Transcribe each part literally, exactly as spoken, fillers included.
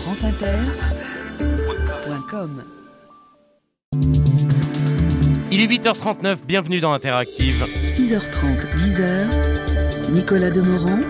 franceinter point com. Il est huit heures trente-neuf, bienvenue dans Interactive. six heures trente, dix heures, Nicolas Demorand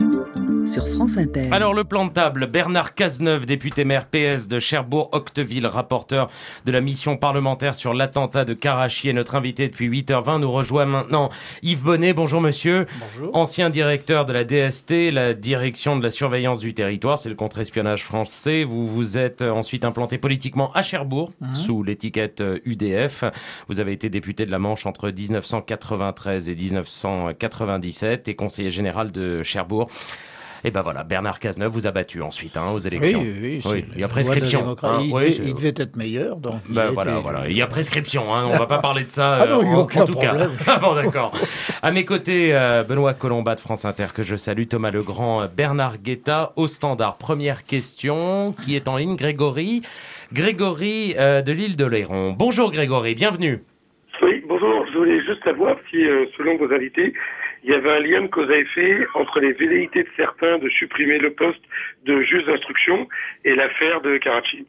sur France Inter. Alors le plan de table, Bernard Cazeneuve, député maire P S de Cherbourg-Octeville, rapporteur de la mission parlementaire sur l'attentat de Karachi, est notre invité depuis huit heures vingt. Nous rejoint maintenant Yves Bonnet. Bonjour monsieur. Bonjour. Ancien directeur de la D S T, la direction de la surveillance du territoire, c'est le contre-espionnage français. Vous vous êtes ensuite implanté politiquement à Cherbourg, mmh. sous l'étiquette U D F. Vous avez été député de la Manche entre dix-neuf cent quatre-vingt-treize et dix-neuf cent quatre-vingt-dix-sept et conseiller général de Cherbourg. Et ben voilà, Bernard Cazeneuve vous a battu ensuite hein, aux élections. Oui, oui, oui. Il y a prescription. Hein, il, oui, devait, il devait être meilleur. Donc ben voilà, été... voilà. Il y a prescription. Hein, on va pas parler de ça. Ah non, il y a en, aucun en tout problème. cas. Ah bon, d'accord. À mes côtés, euh, Benoît Colombat de France Inter que je salue, Thomas Legrand, Bernard Guetta au standard. Première question qui est en ligne, Grégory. Grégory euh, de l'île de Léron. Bonjour Grégory, bienvenue. Oui, bonjour. Je voulais juste savoir si, euh, selon vos invités, il y avait un lien de cause à effet entre les velléités de certains de supprimer le poste de juge d'instruction et l'affaire de Karachi.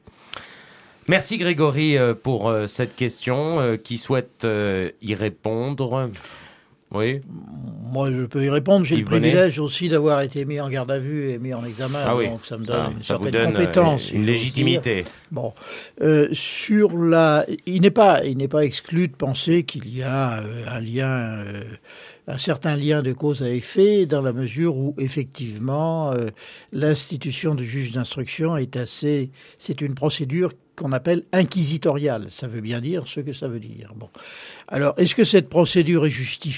Merci Grégory pour cette question. Qui souhaite y répondre ? Oui. Moi, je peux y répondre. J'ai Yves le privilège Bonnet. aussi d'avoir été mis en garde à vue et mis en examen. Ah oui. Donc, ça me donne ah, une ça certaine vous donne compétence. Une légitimité. Bon. Euh, sur la... Il n'est pas, il n'est pas exclu de penser qu'il y a euh, un lien... Euh, un certain lien de cause à effet dans la mesure où, effectivement, euh, l'institution du juge d'instruction est assez... C'est une procédure qu'on appelle inquisitoriale. Ça veut bien dire ce que ça veut dire. Bon. Alors, est-ce que cette procédure est justifiée ?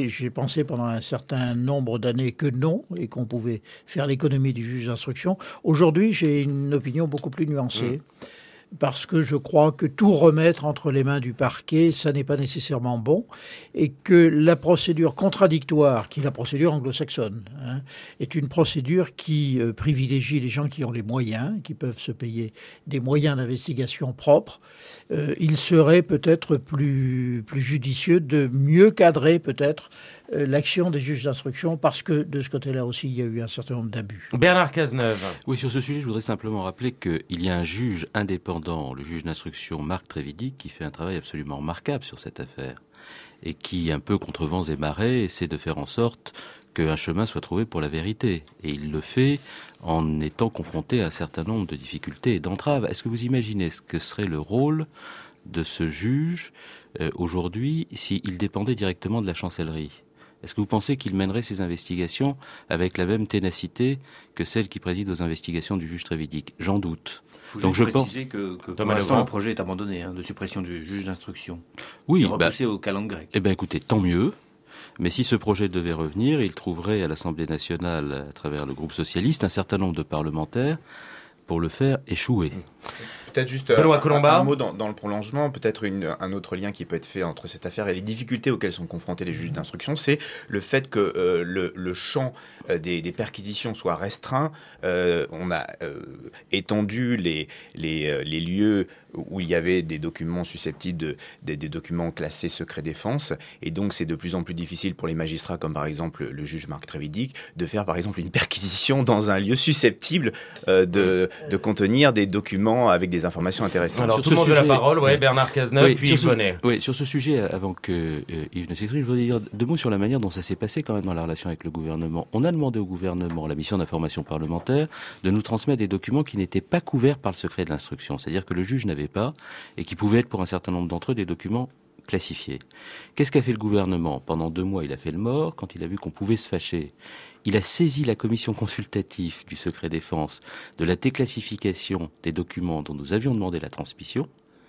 J'ai pensé pendant un certain nombre d'années que non, et qu'on pouvait faire l'économie du juge d'instruction. Aujourd'hui, j'ai une opinion beaucoup plus nuancée. Mmh. Parce que je crois que tout remettre entre les mains du parquet, ça n'est pas nécessairement bon, et que la procédure contradictoire, qui est la procédure anglo-saxonne, hein, est une procédure qui euh, privilégie les gens qui ont les moyens, qui peuvent se payer des moyens d'investigation propres. Euh, il serait peut-être plus, plus judicieux de mieux cadrer peut-être euh, l'action des juges d'instruction, parce que de ce côté-là aussi, il y a eu un certain nombre d'abus. Bernard Cazeneuve. Oui, sur ce sujet, je voudrais simplement rappeler qu'il y a un juge indépendant, le juge d'instruction Marc Trévidic, qui fait un travail absolument remarquable sur cette affaire et qui, un peu contre vents et marées, essaie de faire en sorte qu'un chemin soit trouvé pour la vérité. Et il le fait en étant confronté à un certain nombre de difficultés et d'entraves. Est-ce que vous imaginez ce que serait le rôle de ce juge euh, aujourd'hui s'il dépendait directement de la chancellerie ? Est-ce que vous pensez qu'il mènerait ses investigations avec la même ténacité que celle qui préside aux investigations du juge Trévidic ? J'en doute. Il faut Donc juste je préciser pense... que, que pour Thomas l'instant, Legrand. le projet est abandonné, hein, de suppression du juge d'instruction. Oui, Il est repoussé bah, aux calendes grecques. Eh bien écoutez, tant mieux. Mais si ce projet devait revenir, il trouverait à l'Assemblée nationale, à travers le groupe socialiste, un certain nombre de parlementaires pour le faire échouer. Peut-être juste euh, un, un mot dans, dans le prolongement, peut-être une, un autre lien qui peut être fait entre cette affaire et les difficultés auxquelles sont confrontés les juges d'instruction, c'est le fait que euh, le, le champ euh, des, des perquisitions soit restreint. Euh, on a euh, étendu les, les, euh, les lieux où il y avait des documents susceptibles de, des, des documents classés secret défense, et donc c'est de plus en plus difficile pour les magistrats, comme par exemple le juge Marc Trévidic, de faire par exemple une perquisition dans un lieu susceptible euh, de, de contenir des documents avec des informations intéressantes. Alors sur tout le monde sujet, veut la parole, ouais, Bernard Cazeneuve, oui, puis sur Yves ce, Bonnet. Oui, sur ce sujet, avant que euh, Yves ne s'exprime, je voudrais dire deux mots sur la manière dont ça s'est passé quand même dans la relation avec le gouvernement. On a demandé au gouvernement, la mission d'information parlementaire, de nous transmettre des documents qui n'étaient pas couverts par le secret de l'instruction, c'est-à-dire que le juge n'avait pas, et qui pouvaient être pour un certain nombre d'entre eux des documents classifiés. Qu'est-ce qu'a fait le gouvernement ? Pendant deux mois, il a fait le mort. Quand il a vu qu'on pouvait se fâcher, il a saisi la commission consultative du secret défense de la déclassification des documents dont nous avions demandé la transmission,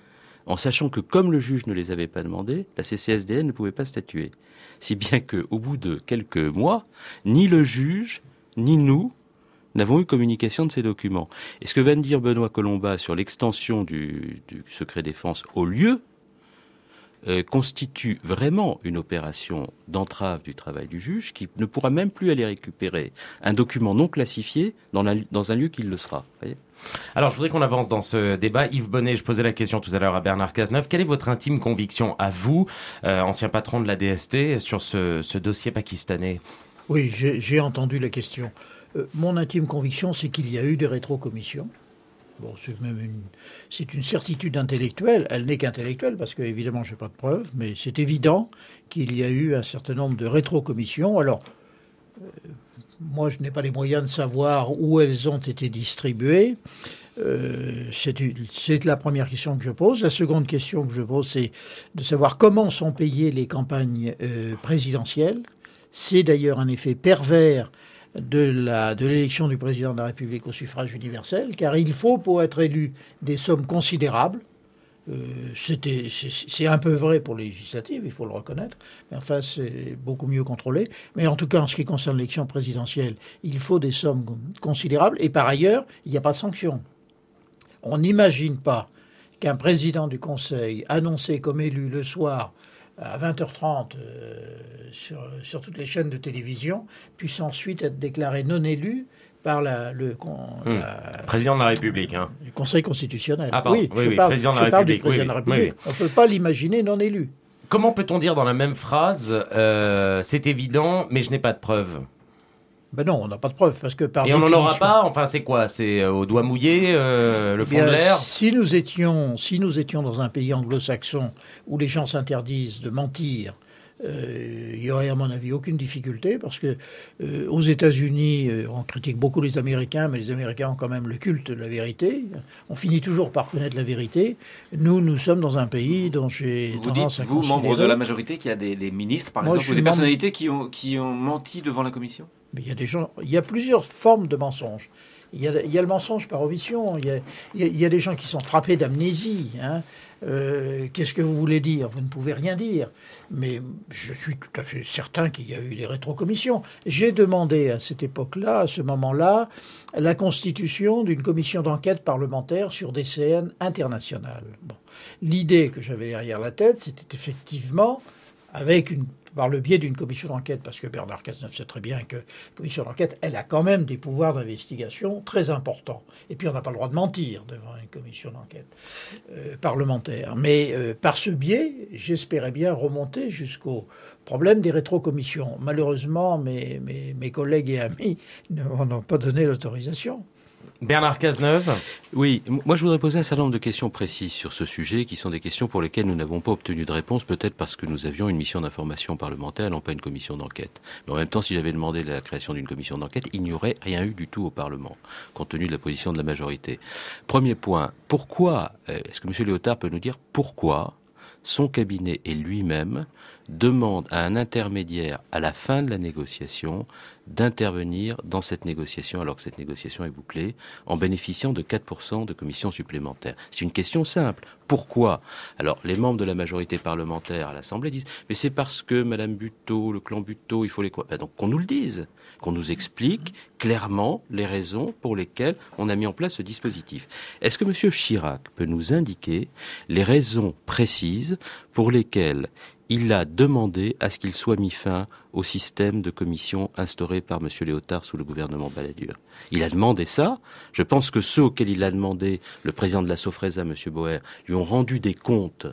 en sachant que comme le juge ne les avait pas demandés, la C C S D N ne pouvait pas statuer. Si bien qu'au bout de quelques mois, ni le juge, ni nous, n'avons eu communication de ces documents. Et ce que vient de dire Benoît Colombat sur l'extension du, du secret défense au lieu euh, constitue vraiment une opération d'entrave du travail du juge qui ne pourra même plus aller récupérer un document non classifié dans, la, dans un lieu qui le sera. Voyez ? Alors, je voudrais qu'on avance dans ce débat. Yves Bonnet, je posais la question tout à l'heure à Bernard Cazeneuve. Quelle est votre intime conviction à vous, euh, ancien patron de la D S T, sur ce, ce dossier pakistanais ? Oui, j'ai, j'ai entendu la question. Euh, mon intime conviction, c'est qu'il y a eu des rétrocommissions. Bon, c'est même une, c'est une certitude intellectuelle. Elle n'est qu'intellectuelle parce que, évidemment, je n'ai pas de preuves, mais c'est évident qu'il y a eu un certain nombre de rétrocommissions. Alors, euh, moi, je n'ai pas les moyens de savoir où elles ont été distribuées. Euh, c'est, c'est la première question que je pose. La seconde question que je pose, c'est de savoir comment sont payées les campagnes euh, présidentielles. C'est d'ailleurs un effet pervers de, la, de l'élection du président de la République au suffrage universel, car il faut, pour être élu, des sommes considérables. Euh, c'était, c'est, c'est un peu vrai pour les législatives, il faut le reconnaître, mais enfin c'est beaucoup mieux contrôlé. Mais en tout cas, en ce qui concerne l'élection présidentielle, il faut des sommes considérables, et par ailleurs, il n'y a pas de sanction. On n'imagine pas qu'un président du Conseil, annoncé comme élu le soir à vingt heures trente euh, sur, sur toutes les chaînes de télévision, puisse ensuite être déclaré non élu par la, le, mmh. la, président de la République. Hein. Le Conseil constitutionnel. Ah, pardon. Oui, oui, je oui, parle, président de la je parle République. du président Oui, de la République. oui, oui. On ne peut pas l'imaginer non élu. Comment peut-on dire dans la même phrase euh, « c'est évident, mais je n'ai pas de preuves » ? Ben non, on n'a pas de preuves, parce que par Et on n'en définition... aura pas. Enfin, c'est quoi ? C'est euh, au doigt mouillé, euh, le fond Bien, de l'air. Si nous étions, si nous étions dans un pays anglo-saxon où les gens s'interdisent de mentir, euh, il y aurait à mon avis aucune difficulté, parce que euh, aux États-Unis, euh, on critique beaucoup les Américains, mais les Américains ont quand même le culte de la vérité. On finit toujours par connaître la vérité. Nous, nous sommes dans un pays dont j'ai Vous tendance dites, à vous, considérer... membre de la majorité, qu'il y a des, des ministres, par Moi, exemple, je ou des suis membre- personnalités qui ont, qui ont menti devant la commission ? Mais il y a des gens, il y a plusieurs formes de mensonges. Il y a, il y a le mensonge par omission. Il y a, il y a, il y a des gens qui sont frappés d'amnésie. Hein. Euh, qu'est-ce que vous voulez dire ? Vous ne pouvez rien dire. Mais je suis tout à fait certain qu'il y a eu des rétrocommissions. J'ai demandé à cette époque-là, à ce moment-là, la constitution d'une commission d'enquête parlementaire sur des C N internationales. Bon. L'idée que j'avais derrière la tête, c'était effectivement, avec une par le biais d'une commission d'enquête, parce que Bernard Cazeneuve sait très bien que la commission d'enquête, elle a quand même des pouvoirs d'investigation très importants. Et puis on n'a pas le droit de mentir devant une commission d'enquête euh, parlementaire. Mais euh, par ce biais, j'espérais bien remonter jusqu'au problème des rétrocommissions. Malheureusement, mes, mes, mes collègues et amis ne m'en ont pas donné l'autorisation. Bernard Cazeneuve. Oui, moi je voudrais poser un certain nombre de questions précises sur ce sujet, qui sont des questions pour lesquelles nous n'avons pas obtenu de réponse, peut-être parce que nous avions une mission d'information parlementaire, non pas une commission d'enquête. Mais en même temps, si j'avais demandé la création d'une commission d'enquête, il n'y aurait rien eu du tout au Parlement, compte tenu de la position de la majorité. Premier point, pourquoi, est-ce que M. Léotard peut nous dire pourquoi son cabinet et lui-même demandent à un intermédiaire, à la fin de la négociation, d'intervenir dans cette négociation, alors que cette négociation est bouclée, en bénéficiant de quatre pour cent de commissions supplémentaires. C'est une question simple. Pourquoi ? Alors, les membres de la majorité parlementaire à l'Assemblée disent « mais c'est parce que Madame Buteau, le clan Buteau, il faut les quoi ?» Ben donc, qu'on nous le dise, qu'on nous explique clairement les raisons pour lesquelles on a mis en place ce dispositif. Est-ce que M. Chirac peut nous indiquer les raisons précises pour lesquelles il a demandé à ce qu'il soit mis fin au système de commission instauré par M. Léotard sous le gouvernement Balladur? Il a demandé ça. Je pense que ceux auxquels il a demandé, le président de la Sofresa, M. Boer, lui ont rendu des comptes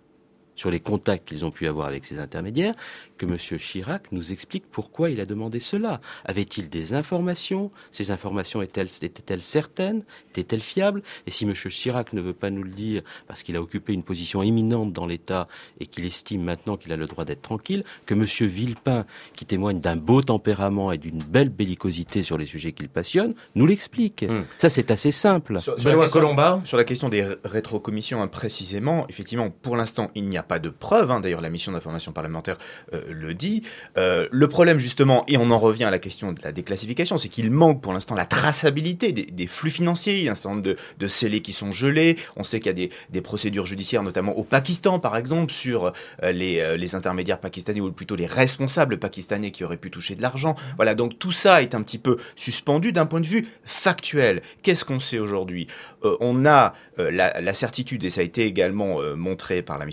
sur les contacts qu'ils ont pu avoir avec ces intermédiaires, que M. Chirac nous explique pourquoi il a demandé cela. Avait-il des informations ? Ces informations étaient-elles, étaient-elles certaines ? Étaient-elles fiables ? Et si M. Chirac ne veut pas nous le dire parce qu'il a occupé une position éminente dans l'État et qu'il estime maintenant qu'il a le droit d'être tranquille, que M. Villepin, qui témoigne d'un beau tempérament et d'une belle bellicosité sur les sujets qu'il passionne, nous l'explique. Mmh. Ça, c'est assez simple. Sur, sur, la question, sur la question des rétrocommissions, hein, précisément, effectivement, pour l'instant, il n'y a pas de preuves, hein, d'ailleurs la mission d'information parlementaire euh, le dit. Euh, le problème justement, et on en revient à la question de la déclassification, c'est qu'il manque pour l'instant la traçabilité des, des flux financiers. Il y a un certain nombre de, de scellés qui sont gelés. On sait qu'il y a des, des procédures judiciaires, notamment au Pakistan par exemple, sur euh, les, euh, les intermédiaires pakistanais, ou plutôt les responsables pakistanais qui auraient pu toucher de l'argent. Voilà, donc tout ça est un petit peu suspendu d'un point de vue factuel. Qu'est-ce qu'on sait aujourd'hui ? euh, On a euh, la, la certitude, et ça a été également euh, montré par la mission d'information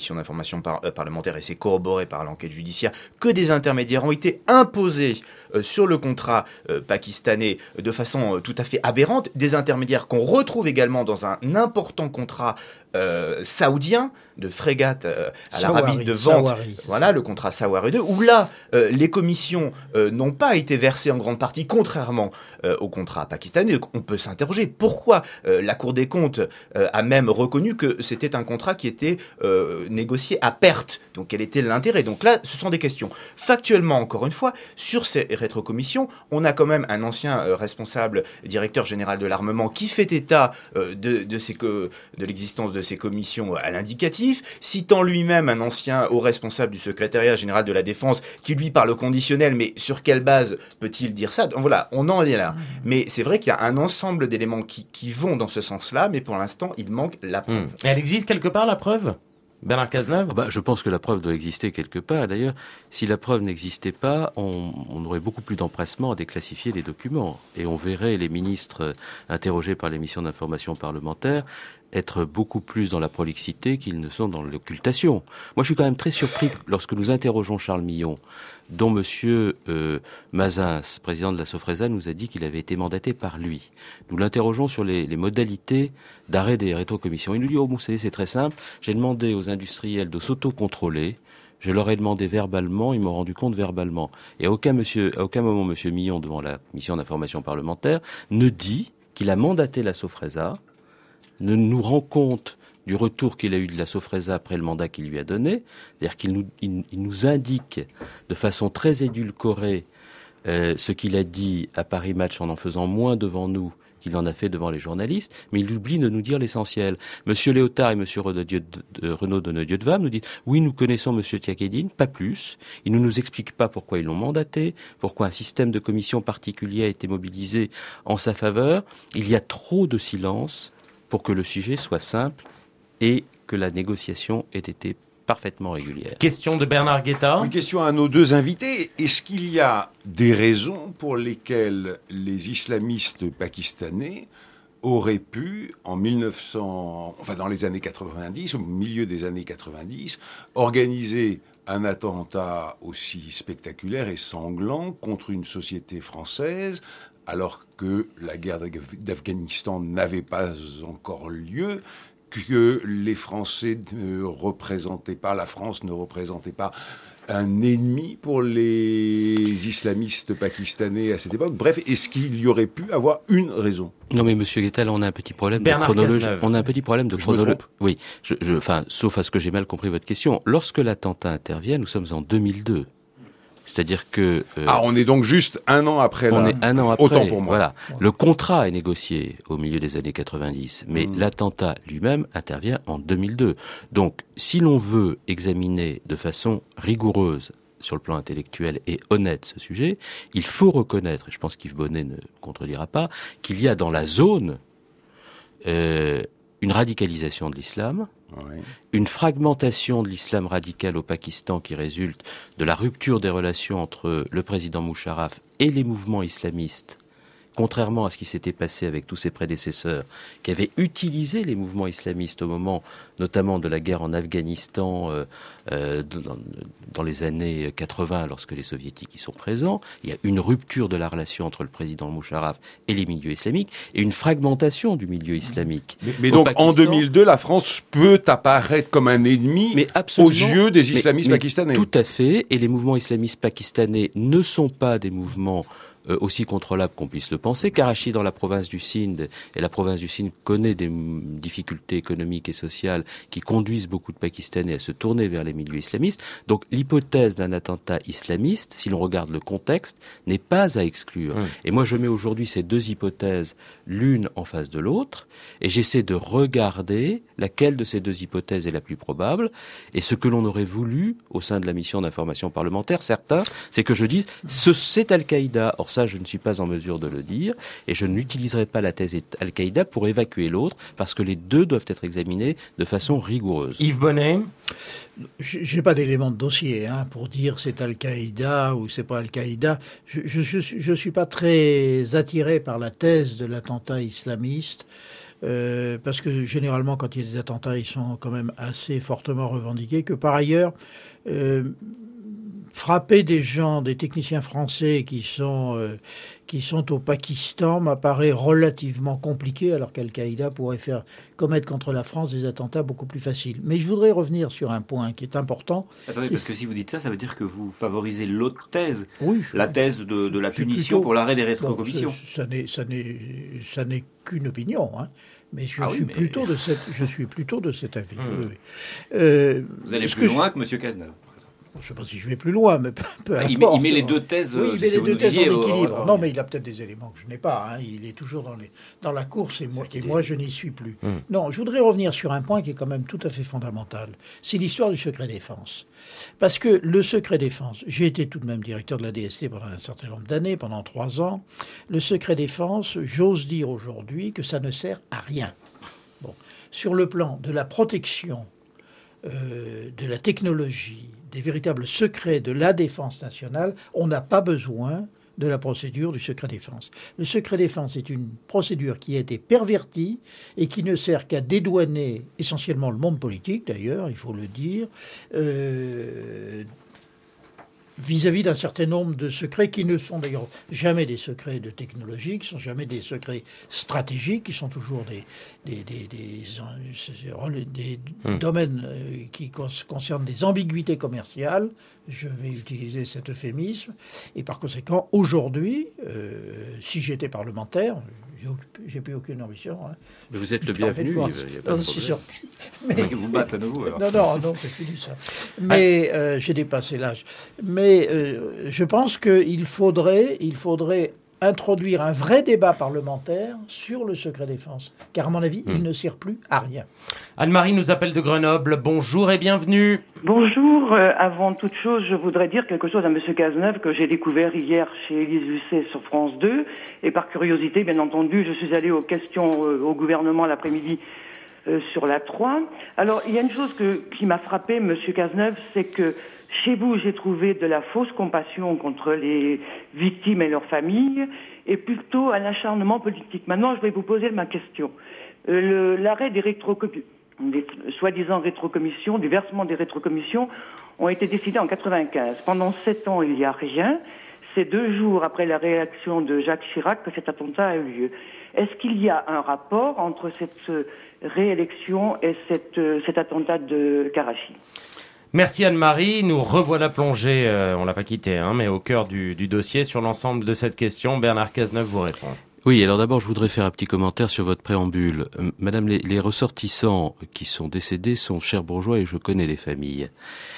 d'information par, euh, parlementaire, et c'est corroboré par l'enquête judiciaire, que des intermédiaires ont été imposés euh, sur le contrat euh, pakistanais de façon euh, tout à fait aberrante, des intermédiaires qu'on retrouve également dans un important contrat euh, saoudien de frégate euh, à l'Arabie de vente, Sawari, voilà, le contrat Sawari deux, où là, euh, les commissions euh, n'ont pas été versées en grande partie, contrairement euh, au contrat pakistanais. Donc, on peut s'interroger pourquoi euh, la Cour des comptes euh, a même reconnu que c'était un contrat qui était euh, négocié à perte. Donc, quel était l'intérêt? Donc là, ce sont des questions. Factuellement, encore une fois, sur ces rétrocommissions, on a quand même un ancien euh, responsable, directeur général de l'armement, qui fait état euh, de, de, ces co- de l'existence de ces commissions à l'indicatif, citant lui-même un ancien haut responsable du secrétariat général de la Défense qui lui parle au conditionnel, mais sur quelle base peut-il dire ça? Donc voilà, on en est là. Mais c'est vrai qu'il y a un ensemble d'éléments qui, qui vont dans ce sens-là, mais pour l'instant, il manque la preuve. Mmh. Elle existe quelque part, la preuve, Bernard Cazeneuve? Ah bah, je pense que la preuve doit exister quelque part. D'ailleurs, si la preuve n'existait pas, on, on aurait beaucoup plus d'empressement à déclassifier les documents. Et on verrait les ministres interrogés par les missions d'information parlementaire être beaucoup plus dans la prolixité qu'ils ne sont dans l'occultation. Moi, je suis quand même très surpris lorsque nous interrogeons Charles Millon, dont Monsieur euh, Mazins, président de la Sofresa, nous a dit qu'il avait été mandaté par lui. Nous l'interrogeons sur les, les modalités d'arrêt des rétrocommissions. Il nous dit, oh, vous savez, c'est très simple, j'ai demandé aux industriels de s'autocontrôler, je leur ai demandé verbalement, ils m'ont rendu compte verbalement. Et à aucun, monsieur, à aucun moment, Monsieur Millon, devant la mission d'information parlementaire, ne dit qu'il a mandaté la Sofresa, ne nous rend compte du retour qu'il a eu de la Sofresa après le mandat qu'il lui a donné, c'est-à-dire qu'il nous, il, il nous indique de façon très édulcorée euh, ce qu'il a dit à Paris Match en en faisant moins devant nous qu'il en a fait devant les journalistes, mais il oublie de nous dire l'essentiel. Monsieur Léotard et Monsieur Renaud Deneudieu-de-Vam nous disent « Oui, nous connaissons Monsieur Tiakédine, pas plus. Ils ne nous expliquent pas pourquoi ils l'ont mandaté, pourquoi un système de commission particulier a été mobilisé en sa faveur. Il y a trop de silence pour que le sujet soit simple et que la négociation ait été parfaitement régulière. » Question de Bernard Guetta. Une question à nos deux invités. Est-ce qu'il y a des raisons pour lesquelles les islamistes pakistanais auraient pu, en mille neuf cents, enfin dans les années quatre-vingt-dix, au milieu des années quatre-vingt-dix, organiser un attentat aussi spectaculaire et sanglant contre une société française, alors que la guerre d'Afghanistan n'avait pas encore lieu, que les Français ne représentaient pas, la France ne représentait pas un ennemi pour les islamistes pakistanais à cette époque. Bref, est-ce qu'il y aurait pu avoir une raison? Non, mais Monsieur Guettal, on a un petit problème Bernard de chronologie. Cazeneuve. On a un petit problème de Je chronologie. Oui, je, je, enfin, sauf à ce que j'ai mal compris votre question. Lorsque l'attentat intervient, nous sommes en deux mille deux. C'est-à-dire que... Euh, ah, on est donc juste un an après. On la... est un an après. Autant pour moi. Voilà. Le contrat est négocié au milieu des années quatre-vingt-dix, mais mmh. l'attentat lui-même intervient en deux mille deux. Donc, si l'on veut examiner de façon rigoureuse sur le plan intellectuel et honnête ce sujet, il faut reconnaître, et je pense qu'Yves Bonnet ne contredira pas, qu'il y a dans la zone euh, une radicalisation de l'islam, oui. une fragmentation de l'islam radical au Pakistan qui résulte de la rupture des relations entre le président Musharraf et les mouvements islamistes, contrairement à ce qui s'était passé avec tous ses prédécesseurs, qui avaient utilisé les mouvements islamistes au moment, notamment de la guerre en Afghanistan, euh, euh, dans, dans les années quatre-vingts, lorsque les soviétiques y sont présents. Il y a une rupture de la relation entre le président Musharraf et les milieux islamiques, et une fragmentation du milieu islamique. Mais, mais donc, Pakistan, en deux mille deux, la France peut apparaître comme un ennemi mais aux yeux des islamistes mais, mais pakistanais. Tout à fait, et les mouvements islamistes pakistanais ne sont pas des mouvements Euh, aussi contrôlable qu'on puisse le penser. Karachi, dans la province du Sindh, et la province du Sindh connaît des m- difficultés économiques et sociales qui conduisent beaucoup de Pakistanais à se tourner vers les milieux islamistes. Donc l'hypothèse d'un attentat islamiste, si l'on regarde le contexte, n'est pas à exclure. Mmh. Et moi je mets aujourd'hui ces deux hypothèses l'une en face de l'autre, et j'essaie de regarder laquelle de ces deux hypothèses est la plus probable. Et ce que l'on aurait voulu, au sein de la mission d'information parlementaire, certains, c'est que je dise, ce, c'est Al-Qaïda. Or ça, je ne suis pas en mesure de le dire, et je n'utiliserai pas la thèse Al-Qaïda pour évacuer l'autre, parce que les deux doivent être examinés de façon rigoureuse. Yves Bonnet? J'ai pas d'éléments de dossier hein, pour dire c'est Al-Qaïda ou c'est pas Al-Qaïda. Je, je, je, je suis pas très attiré par la thèse de l'attentat islamiste. euh, parce que généralement, quand il y a des attentats, ils sont quand même assez fortement revendiqués, que par ailleurs, euh, frapper des gens, des techniciens français qui sont, euh, qui sont au Pakistan m'apparaît relativement compliqué, alors qu'Al-Qaïda pourrait faire commettre contre la France des attentats beaucoup plus faciles. Mais je voudrais revenir sur un point qui est important. Attendez, parce que si vous dites ça, ça veut dire que vous favorisez l'autre thèse, oui, je... la thèse de, de la punition plutôt... pour l'arrêt des rétrocommissions. Bon, ça, n'est, ça, n'est, ça n'est qu'une opinion, hein. Mais je, ah suis oui, mais... plutôt de cette, je suis plutôt de cet avis. Mmh. Oui, oui. Euh, vous allez plus loin je... que M. Cazeneuve. Je ne sais pas si je vais plus loin, mais peu, peu il, importe. Met, il met les deux thèses. Oui, il met les deux thèses en équilibre. Euh, euh, non, mais il a peut-être des éléments que je n'ai pas. Hein. Il est toujours dans, les, dans la course et moi, et moi je n'y suis plus. Hum. Non, je voudrais revenir sur un point qui est quand même tout à fait fondamental. C'est l'histoire du secret défense. Parce que le secret défense, j'ai été tout de même directeur de la D S T pendant un certain nombre d'années, pendant trois ans. Le secret défense, j'ose dire aujourd'hui que ça ne sert à rien. Bon. Sur le plan de la protection, euh, de la technologie, des véritables secrets de la défense nationale, on n'a pas besoin de la procédure du secret défense. Le secret défense est une procédure qui a été pervertie et qui ne sert qu'à dédouaner essentiellement le monde politique, d'ailleurs, il faut le dire, euh, vis-à-vis d'un certain nombre de secrets qui ne sont d'ailleurs jamais des secrets de technologie, qui ne sont jamais des secrets stratégiques, qui sont toujours des, des, des, des, des mmh. domaines qui concernent des ambiguïtés commerciales. Je vais utiliser cet euphémisme. Et par conséquent, aujourd'hui, euh, si j'étais parlementaire, j'ai plus aucune ambition. Hein. Mais vous êtes le bienvenu. Je suis sorti. Mais... vous battez à nouveau. Alors. Non, non, non, c'est fini ça. Mais euh, j'ai dépassé l'âge. Mais euh, je pense qu'il faudrait, il faudrait introduire un vrai débat parlementaire sur le secret défense. Car à mon avis, mmh. il ne sert plus à rien. Anne-Marie nous appelle de Grenoble. Bonjour et bienvenue. Bonjour. Euh, avant toute chose, je voudrais dire quelque chose à M. Cazeneuve que j'ai découvert hier chez Élise Lucet sur France deux. Et par curiosité, bien entendu, je suis allée aux questions euh, au gouvernement l'après-midi euh, sur la trois. Alors, il y a une chose que, qui m'a frappé, M. Cazeneuve, c'est que chez vous, j'ai trouvé de la fausse compassion contre les victimes et leurs familles, et plutôt un acharnement politique. Maintenant, je vais vous poser ma question. Euh, le, l'arrêt des rétrocommissions, des soi-disant rétrocommissions, du versement des rétrocommissions, ont été décidés en quatre-vingt-quinze. Pendant sept ans, il n'y a rien. C'est deux jours après la réaction de Jacques Chirac que cet attentat a eu lieu. Est-ce qu'il y a un rapport entre cette réélection et cette, cet attentat de Karachi ? Merci Anne-Marie, nous revoilà plongés, euh, on l'a pas quitté, hein, mais au cœur du, du dossier sur l'ensemble de cette question. Bernard Cazeneuve vous répond. Oui, alors d'abord, je voudrais faire un petit commentaire sur votre préambule. Euh, Madame, les, les ressortissants qui sont décédés sont chers bourgeois et je connais les familles.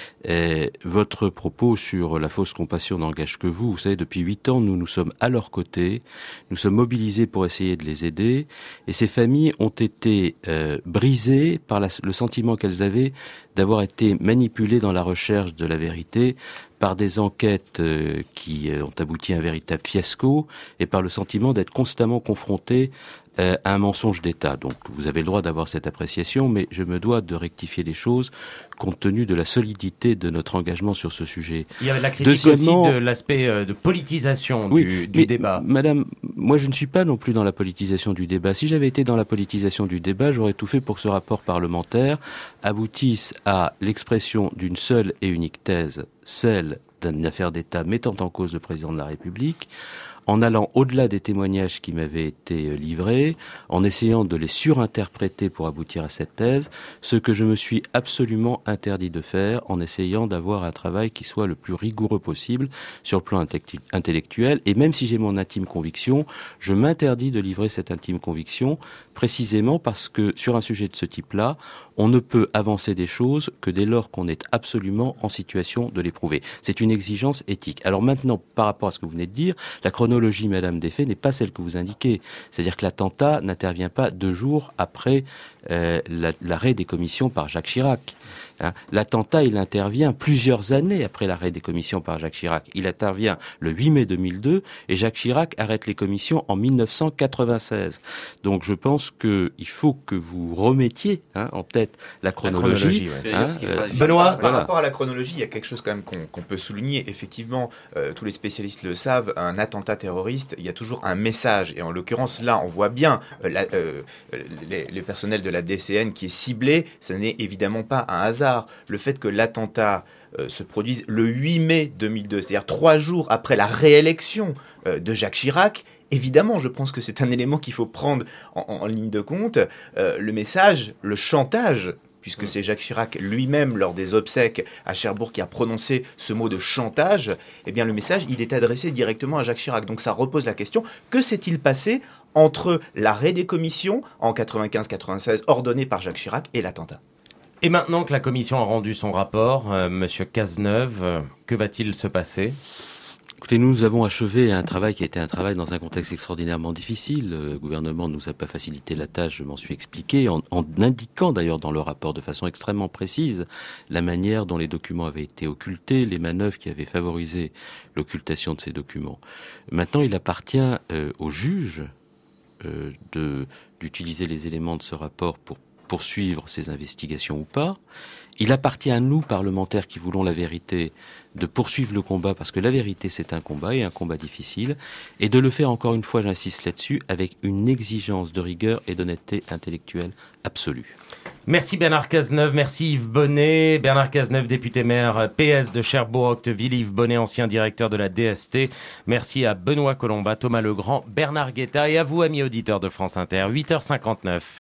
Et votre propos sur la fausse compassion n'engage que vous. Vous savez, depuis huit ans, nous nous sommes à leur côté, nous sommes mobilisés pour essayer de les aider, et ces familles ont été euh, brisées par la, le sentiment qu'elles avaient d'avoir été manipulées dans la recherche de la vérité par des enquêtes euh, qui ont abouti à un véritable fiasco, et par le sentiment d'être constamment confrontées euh, à un mensonge d'État. Donc vous avez le droit d'avoir cette appréciation, mais je me dois de rectifier les choses compte tenu de la solidité de notre engagement sur ce sujet. Il y avait la critique aussi de l'aspect euh, de politisation oui, du, du débat. Madame, moi je ne suis pas non plus dans la politisation du débat. Si j'avais été dans la politisation du débat, j'aurais tout fait pour que ce rapport parlementaire aboutisse à l'expression d'une seule et unique thèse, celle d'une affaire d'État mettant en cause le président de la République, en allant au-delà des témoignages qui m'avaient été livrés, en essayant de les surinterpréter pour aboutir à cette thèse, ce que je me suis absolument interdit de faire, en essayant d'avoir un travail qui soit le plus rigoureux possible sur le plan intellectuel. Et même si j'ai mon intime conviction, je m'interdis de livrer cette intime conviction, précisément parce que sur un sujet de ce type-là, on ne peut avancer des choses que dès lors qu'on est absolument en situation de les prouver. C'est une exigence éthique. Alors maintenant, par rapport à ce que vous venez de dire, la chronologie, madame, des faits n'est pas celle que vous indiquez. C'est-à-dire que l'attentat n'intervient pas deux jours après euh, la, l'arrêt des commissions par Jacques Chirac. Hein. L'attentat, il intervient plusieurs années après l'arrêt des commissions par Jacques Chirac. Il intervient le huit mai deux mille deux et Jacques Chirac arrête les commissions en mille neuf cent quatre-vingt-seize. Donc je pense qu'il faut que vous remettiez hein, en tête la chronologie. La chronologie ouais. hein, euh, Benoît, par, par voilà. rapport à la chronologie, il y a quelque chose quand même qu'on qu'on peut souligner. Effectivement, euh, tous les spécialistes le savent, un attentat terroriste, il y a toujours un message. Et en l'occurrence, là, on voit bien euh, la, euh, les, les personnels de la D C N qui est ciblé. Ce n'est évidemment pas un hasard. Le fait que l'attentat euh, se produise le huit mai deux mille deux, c'est-à-dire trois jours après la réélection euh, de Jacques Chirac, évidemment, je pense que c'est un élément qu'il faut prendre en, en, en ligne de compte. Euh, le message, le chantage, puisque c'est Jacques Chirac lui-même, lors des obsèques à Cherbourg, qui a prononcé ce mot de chantage, eh bien le message, il est adressé directement à Jacques Chirac. Donc ça repose la question, que s'est-il passé entre l'arrêt des commissions en quatre-vingt-quinze quatre-vingt-seize, ordonné par Jacques Chirac, et l'attentat ? Et maintenant que la commission a rendu son rapport, euh, Monsieur Cazeneuve, euh, que va-t-il se passer ? Écoutez, nous avons achevé un travail qui a été un travail dans un contexte extraordinairement difficile. Le gouvernement ne nous a pas facilité la tâche, je m'en suis expliqué, en, en indiquant d'ailleurs dans le rapport de façon extrêmement précise la manière dont les documents avaient été occultés, les manœuvres qui avaient favorisé l'occultation de ces documents. Maintenant, il appartient euh, aux juges euh, de, d'utiliser les éléments de ce rapport pour poursuivre ces investigations ou pas. Il appartient à nous, parlementaires qui voulons la vérité, de poursuivre le combat, parce que la vérité, c'est un combat, et un combat difficile, et de le faire, encore une fois, j'insiste là-dessus, avec une exigence de rigueur et d'honnêteté intellectuelle absolue. Merci Bernard Cazeneuve, merci Yves Bonnet. Bernard Cazeneuve, député maire P S de Cherbourg-Octeville, Yves Bonnet, ancien directeur de la D S T. Merci à Benoît Colomba, Thomas Legrand, Bernard Guetta et à vous, amis auditeurs de France Inter. huit heures cinquante-neuf.